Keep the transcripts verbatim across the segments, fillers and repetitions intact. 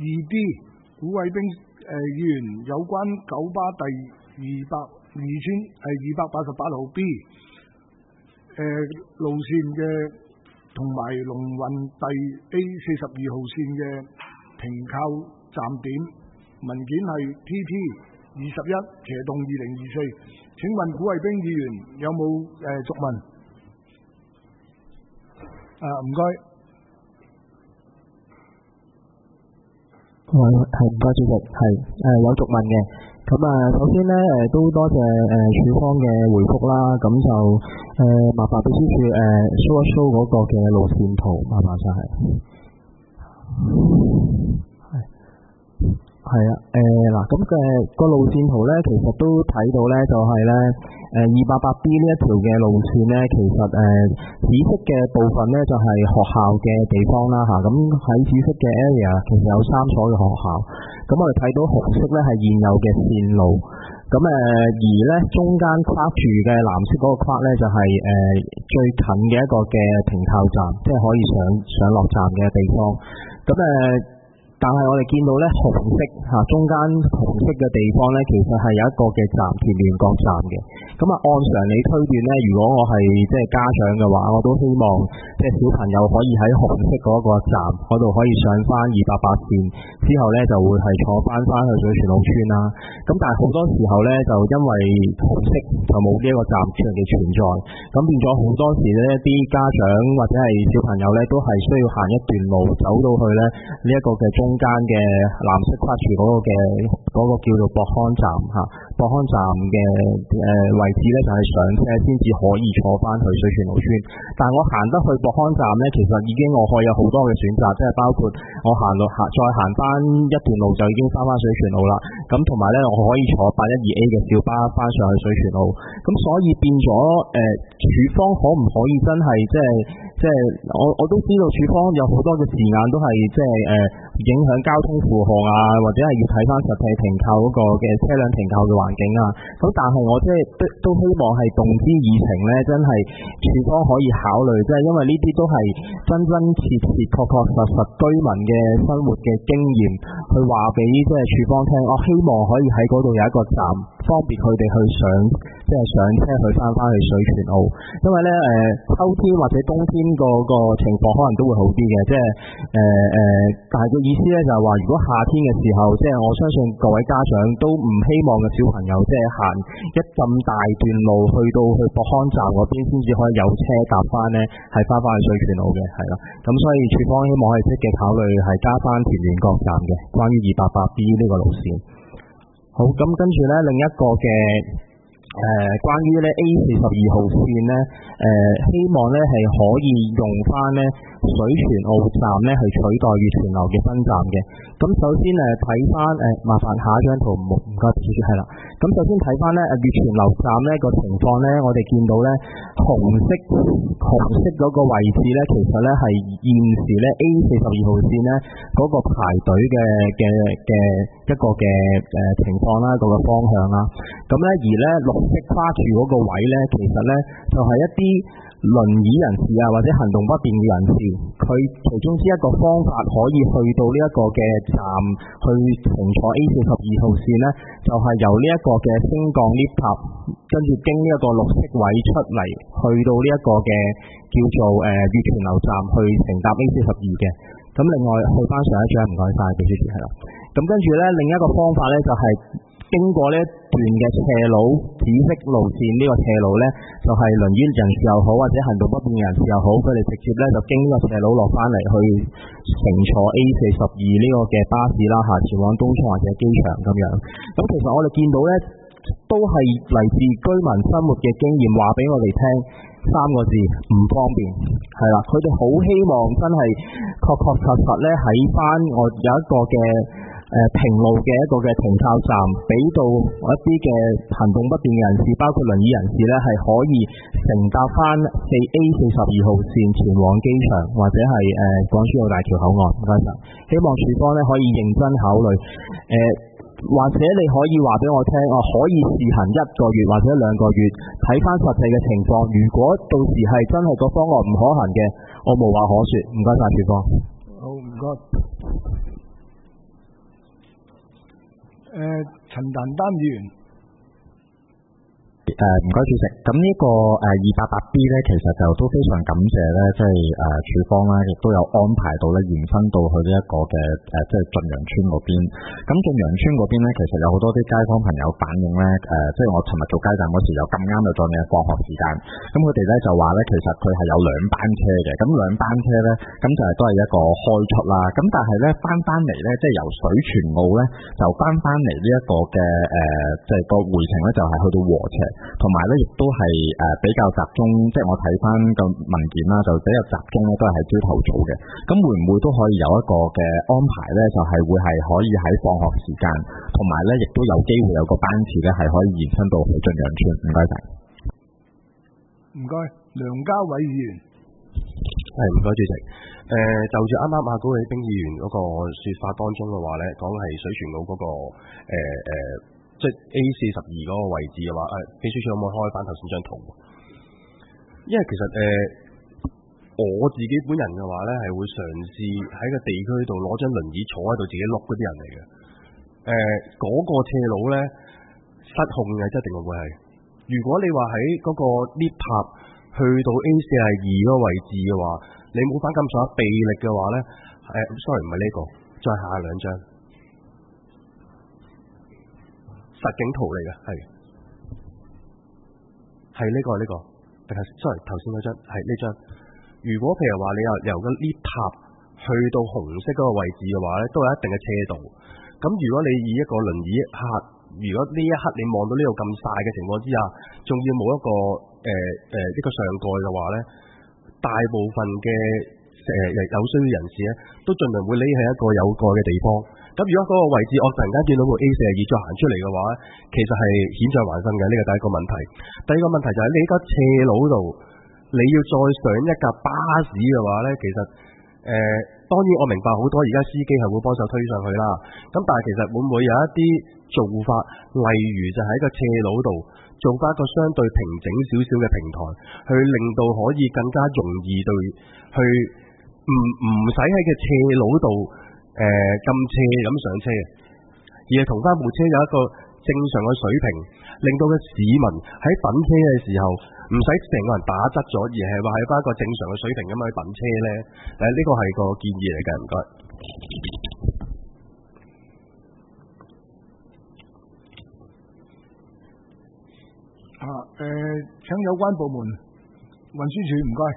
二 D 古偉兵誒議員有關九巴第二百二千係二百八十八號 B 誒、呃、路線嘅同埋龍運第 A 四十二號線嘅停靠站點文件係 T T 二十一斜洞二零二四。請問古偉兵議員有冇誒續問？啊，唔該。 係係唔該主席，係誒有續問嘅。咁啊，首先咧誒都多謝誒署方嘅回覆啦。咁就誒麻煩秘書處誒 show 一 show 嗰個嘅路線圖，麻煩晒係。係係啊，誒嗱咁嘅個路線圖咧，其實都睇到咧，就係咧誒二八八 B 呢一條嘅路線咧，其實誒紫色嘅部分咧就係學校嘅地方啦嚇。咁喺紫色嘅 area 其實有三所嘅學校。咁我哋睇到紅色咧係現有嘅線路。咁誒而咧中間框住嘅藍色嗰個框咧就係誒最近嘅一個嘅停靠站，即係可以上上落站嘅地方。咁誒。但係我哋見到咧紅色嚇中間紅色嘅地方咧，其實係有一個嘅站田聯角站嘅。咁啊，按常理推斷咧，如果我係即係家長嘅話，我都希望即係小朋友可以喺紅色嗰個站嗰度可以上翻二八八線，之後咧就會係坐翻翻去水泉澳村啦。咁但係好多時候咧，就因為紅色就冇呢一個站長嘅存在，咁變咗好多時咧，啲家長或者係小朋友咧，都係需要行一段路走到去咧呢一個嘅中間嘅藍色框住嗰個嘅嗰個叫做博康站嚇，博康站嘅誒位置咧就係上車先至可以坐翻去水泉澳村。但係我行得去博康站咧，其實已經我可以有好多嘅選擇，即係包括我行路行再行翻一段路就已經翻翻水泉澳啦。咁同埋咧，我可以坐八一二 A 嘅小巴翻上去水泉澳。咁所以變咗誒，署方可唔可以真係即係即係我我都知道署方有好多嘅時間都係即係誒。呃影響交通負荷啊，或者係要睇翻實際停靠嗰個嘅車輛停靠嘅環境啊。咁但係我即係都都希望係動之以情咧，真係署方可以考慮，即係因為呢啲都係真真切切確確實實居民嘅生活嘅經驗，去話俾即係署方聽。我希望可以喺嗰度有一個站，方便佢哋去上，即係上車去翻翻去水泉澳。因為咧誒、呃、秋天或者冬天個個情況可能都會好啲嘅，即係誒誒，但係個意思咧就係話，如果夏天嘅時候，即係我相信各位家長都唔希望嘅小朋友即係行一咁大段路去到去博康站嗰邊先至可以有車搭翻咧，係翻翻去水泉澳嘅，係啦。咁所以署方希望可以積極考慮係加翻田聯角站嘅，關於二八八 B 呢個路線。好，咁跟住咧另一個嘅。誒、呃，關於咧 A 四十二號線咧，誒、呃、希望咧係可以用翻咧水泉澳站咧去取代月泉樓嘅分站嘅。咁首先誒睇翻誒，麻煩下一張圖，唔唔該，主席係啦。咁首先睇翻咧誒月泉樓站咧個情況咧，我哋見到咧紅色紅色嗰個位置咧，其實咧係現時咧 A 四十二號線咧嗰個排隊嘅嘅嘅一個嘅誒情況啦，嗰個方向啦。咁咧而咧綠色跨住嗰個位咧，其實咧就係、是、一啲輪椅人士啊，或者行動不便嘅人士，佢其中之一個方法可以去到呢一個嘅站去乘坐 A 四十二號線咧，就係、是、由呢一個嘅升降 lift 塔，跟住經呢一個綠色位出嚟，去到呢一個嘅叫做誒月泉樓站去乘搭 A 四十二嘅。咁另外去翻上一張，唔該晒，秘書處係啦。咁跟住咧另一個方法咧就係、是。經過呢一段嘅斜路，紫色路線呢個斜路呢，就係、是、輪椅人士又好，或者行動不便人士又好，佢哋直接呢就經呢個斜路落翻嚟去乘坐 A 四十二呢個嘅巴士啦，下前往東涌或者機場咁樣。咁其實我哋見到呢，都係嚟自居民生活嘅經驗，話俾我哋聽三個字：唔方便。係啦，佢哋好希望真係確確實實呢喺翻我有一個嘅。誒、呃、平路嘅一個嘅停靠站，俾到一啲嘅行動不便人士，包括輪椅人士咧，係可以乘搭翻四 A 四十二號線前往機場或者係誒、呃、港珠澳大橋口岸。唔該晒，希望署方咧可以認真考慮。誒、呃、或者你可以話俾我聽，我、呃、可以試行一個月或者兩個月，睇翻實際嘅情況。如果到時係真係個方案唔可行嘅，我無話可説。唔該晒，署方。 好，唔該。 誒陳丹丹議員。 誒唔該主席，咁呢個誒二八八 B 咧，其實就都非常感謝咧，即係誒署方咧，亦都有安排到咧延伸到去呢一個嘅誒，即係駿洋邨嗰邊。咁駿洋邨嗰邊咧，其實有好多啲街坊朋友反映咧，誒、呃，即係我尋日做街站嗰時，又咁啱就撞你嘅放學時間。咁佢哋咧就話咧，其實佢係有兩班車嘅，咁兩班車咧，咁就係都係一個開出啦。咁但係咧翻翻嚟咧，即係由水泉澳咧，就翻翻嚟呢一個嘅誒，即係個回程咧，就係去到禾輋。同埋咧，亦都係誒比較集中，即係我睇翻個文件啦，就比較集中咧，都係喺朝頭早嘅。咁會唔會都可以有一個嘅安排咧？就係、是、會係可以喺放學時間，同埋咧，亦都有機會有個班次咧，係可以延伸到去駿洋邨。唔該晒。 唔該，梁家偉議員。 係唔該主席。誒、呃，就住啱啱阿高永彬議員嗰個説法當中嘅話咧，講係水泉澳嗰、那個誒誒。呃呃即係 A 四十二嗰個位置嘅話，誒、啊，秘書處可唔可以開翻頭先張圖？因為其實誒、呃，我自己本人嘅話咧，係會嘗試喺個地區度攞張輪椅坐喺度自己碌嗰啲人嚟嘅。誒、呃，嗰、那個斜路咧失控嘅，一定會係。如果你話喺嗰個 lift 塔去到 A 四十二嗰個位置嘅話，你冇翻咁上下臂力嘅話咧，誒、呃、，sorry 唔係呢個，再下兩張。實景圖嚟嘅，係係呢個呢、呢個，定係 sorry 頭先嗰張係呢張。如果譬如話你由由個 lift 塔去到紅色嗰個位置嘅話咧，都有一定嘅斜度。咁如果你以一個輪椅客，如果呢一刻你望到呢度咁晒嘅情況之下，仲要冇一個誒誒、呃呃、一個上蓋嘅話咧，大部分嘅誒、呃、有需要人士咧，都盡量會匿喺一個有蓋嘅地方。咁如果嗰個位置我突然間見到部 A 四十二再行出嚟嘅話，其實係險象環生嘅，呢個第一個問題。第二個問題就係你喺個斜路度，你要再上一架巴士嘅話咧，其實誒、呃、當然我明白好多而家司機係會幫手推上去啦。咁但係其實會唔會有一啲做法，例如就喺個斜路度做翻一個相對平整少少嘅平台，去令到可以更加容易對去唔唔使喺個斜路度。誒，咁斜咁上車，而係同翻部車有一個正常嘅水平，令到個市民喺等車嘅時候唔使成個人打側咗，而係話喺翻一個正常嘅水平咁去等車咧。誒，呢個係個建議嚟嘅，唔該。 啊，誒、呃，請有關部門運輸署唔該。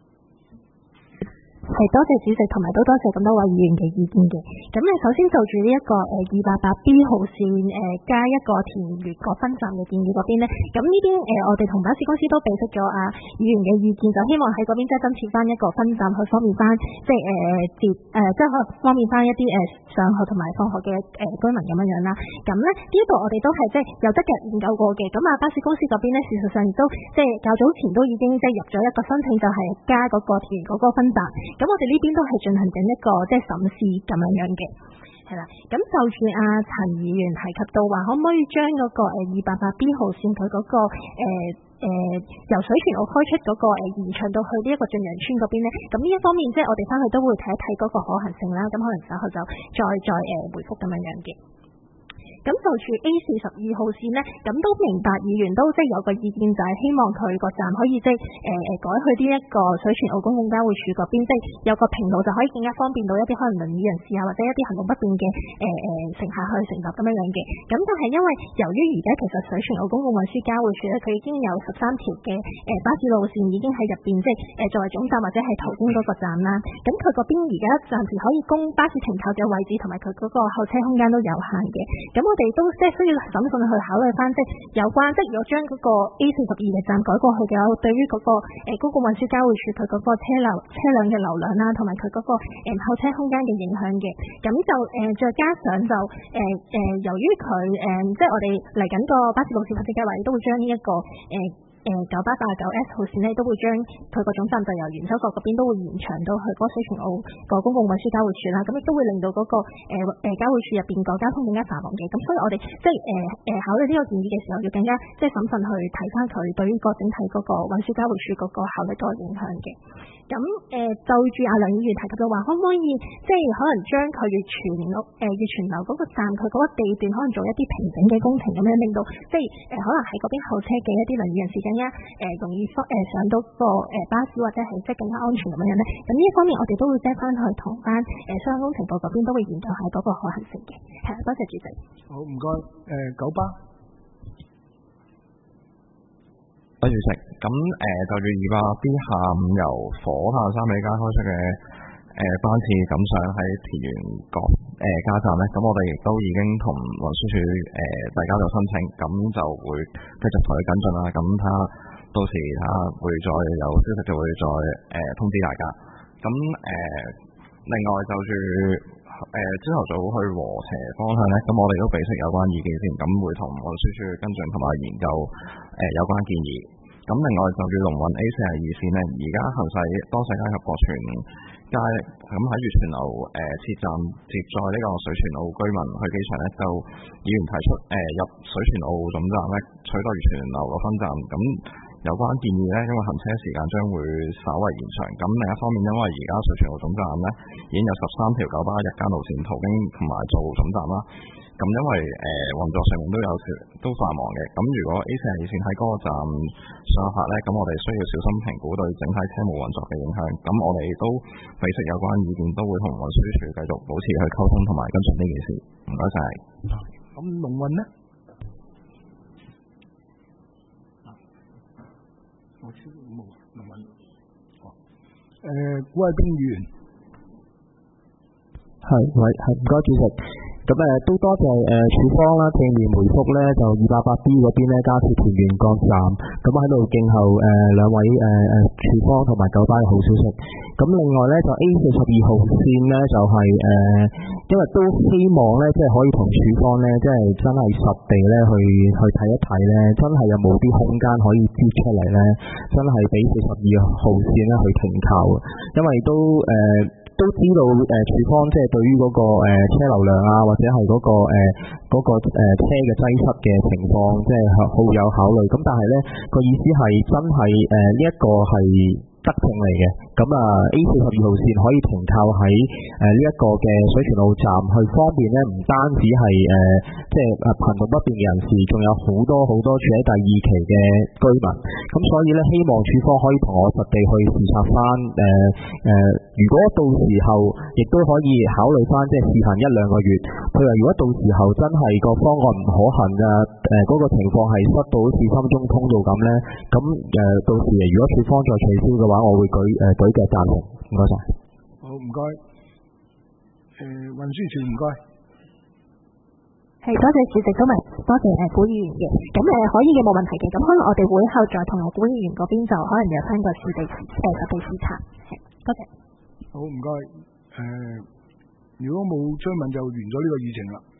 係多謝主席，同埋都多謝咁多位議員嘅意見嘅。咁咧，首先就住呢一個誒二八八 B 號線誒、呃、加一個田悅閣分站嘅建議嗰邊咧，咁呢邊誒我哋同巴士公司都備悉咗啊議員嘅意見，就希望喺嗰邊即係增設翻一個分站，去方便翻即係誒接誒即係可能方便翻一啲誒、呃、上學同埋放學嘅誒、呃、居民咁樣樣啦。咁咧呢度我哋都係即係有得嘅研究過嘅。咁啊巴士公司嗰邊咧，事實上亦都即係較早前都已經即係入咗一個申請，就係加嗰個田悅閣嗰個分站。咁我哋呢邊都係進行緊一個即係審視咁樣樣嘅，係啦。咁就住阿陳議員提及到話，可唔可以將嗰個誒二八八 B 號線佢嗰個誒誒由水泉澳開出嗰個誒延長到去呢一個駿洋邨嗰邊咧？咁呢一方面即係我哋翻去都會睇一睇嗰個可行性啦。咁可能稍後就再再誒回覆咁樣樣嘅。咁就住 A 四十二號線呢，咁都明白議員都即係有個意見，就係希望佢個站可以即係誒誒改去呢一個水泉澳公共交匯處嗰邊，即係有個平路就可以更加方便到一啲可能輪椅人士啊，或者一啲行動不便嘅誒誒乘客去乘搭咁樣樣嘅。咁但係因為由於而家其實水泉澳公共運輸交匯處咧，佢已經有十三條嘅誒巴士路線已經喺入邊，即係誒作為總站或者係途經嗰個站啦。咁佢嗰邊而家暫時可以供巴士停靠嘅位置同埋佢嗰個候車空間都有限嘅。咁我哋都即係需要審慎去考慮翻，即係有關即係如果將嗰個 A 四十二嘅站改過去嘅話，對於嗰個誒公共運輸交匯處佢嗰個車流車輛嘅流量啦，同埋佢嗰個誒候車空間嘅影響嘅。咁就誒再加上就誒誒由於佢誒即係我哋嚟緊個巴士路線發展計劃，亦都會將呢一個誒。誒誒九巴八十九 S 號線咧，都會將佢個總站就由元洲角嗰邊都會延長到去嗰個水泉澳個公共運輸交匯處啦。咁亦都會令到嗰、那個誒誒、呃、交匯處入邊個交通更加繁忙嘅。咁所以我哋即係誒誒考慮呢個建議嘅時候，要更加即係審慎去睇翻佢對於個整體嗰個運輸交匯處嗰個效率個影響嘅。咁誒、呃、就住阿梁議員提及嘅話，可唔可以即係可能將佢越泉澳誒越泉樓嗰個站佢嗰個地段可能做一啲平整嘅工程，咁樣令到即係誒、呃、可能喺嗰邊候車嘅一啲輪椅人士更加誒、呃、容易誒、呃、上到個誒巴士或者係即係更加安全咁樣咧。咁呢一方面我哋都會即係翻去同翻誒商工程部嗰邊都會研究下嗰個可行性嘅。係，多謝主席。 好，唔該。誒九巴。 多謝主席。咁誒就住二百 B 下午由火炭三里街開出嘅誒班次咁上喺田園角誒加站咧，咁我哋亦都已經同運輸署誒遞交咗申請，咁就會繼續同佢跟進啦。咁睇下到時睇下會再有消息就會再誒、呃、通知大家。咁誒、呃、另外就住誒朝頭早去禾輋方向咧，咁我哋都備悉有關意見先，咁會同運輸署跟進同埋研究誒、呃、有關建議。咁另外就住龍運 A 四十二線咧，而家行駛多世街及國全街，咁喺月泉樓誒設站接載呢個水泉澳居民去機場咧，就議員提出誒、呃、入水泉澳總站咧取代月泉樓個分站，咁有關建議咧，因為行車時間將會稍為延長。咁另一方面，因為而家水泉澳總站咧已經有十三條九巴日間路線途經同埋做總站啦。咁因為誒、呃、運作上面都有都繁忙嘅，咁如果 A 四十二線喺嗰個站上客咧，咁我哋需要小心評估對整體車務運作嘅影響。咁我哋都備悉有關意見，都會同運輸署繼續保持去溝通同埋跟進呢件事。唔該晒。 咁龍運呢？我知冇龍運。哦。誒，古偉兵議員。 係，喂，係唔該主席。咁誒都多謝誒署方啦，正面回覆咧，就二百八 B 嗰邊咧加設田園角站，咁喺度靜候誒兩位誒誒署方同埋九巴嘅好消息。咁另外咧就 A 四十二號線咧就係、是、誒、呃，因為都希望咧即係可以同署方咧即係真係實地咧去去睇一睇咧，真係有冇啲空間可以擠出嚟咧，真係俾四十二號線咧去停靠，因為都誒。呃都知道誒署方即係對於嗰、那個誒、呃、車流量啊，或者係嗰、那個誒嗰、呃那個誒、呃、車嘅擠塞嘅情況，即係好有考慮。咁但係咧個意思係真係誒呢一個係德政嚟嘅。咁啊 A 四十二號線可以停靠喺誒呢一個嘅水泉澳站，去方便咧唔單止係誒、呃、即係誒行動不便嘅人士，仲有好多好多住喺第二期嘅居民。咁所以咧希望署方可以同我實地去視察翻誒誒，如果到時候亦都可以考慮翻，即係試行一兩個月。佢話如果到時候真係個方案唔可行啊，誒、呃、嗰、那個情況係塞到好似深中通道咁咧，咁誒、呃、到時如果署方再取消嘅話，我會舉誒、呃、舉嘅贊成。唔該晒。 好，唔該。誒、呃，運輸署唔該。 係，多謝主席，都係多謝誒古議員嘅。咁誒、呃、可以嘅，冇問題嘅。咁可能我哋會後再同古議員嗰邊就可能約翻個實地誒實地視察。係，多謝。 好，唔該。誒、呃，如果冇追問就完咗呢個議程啦。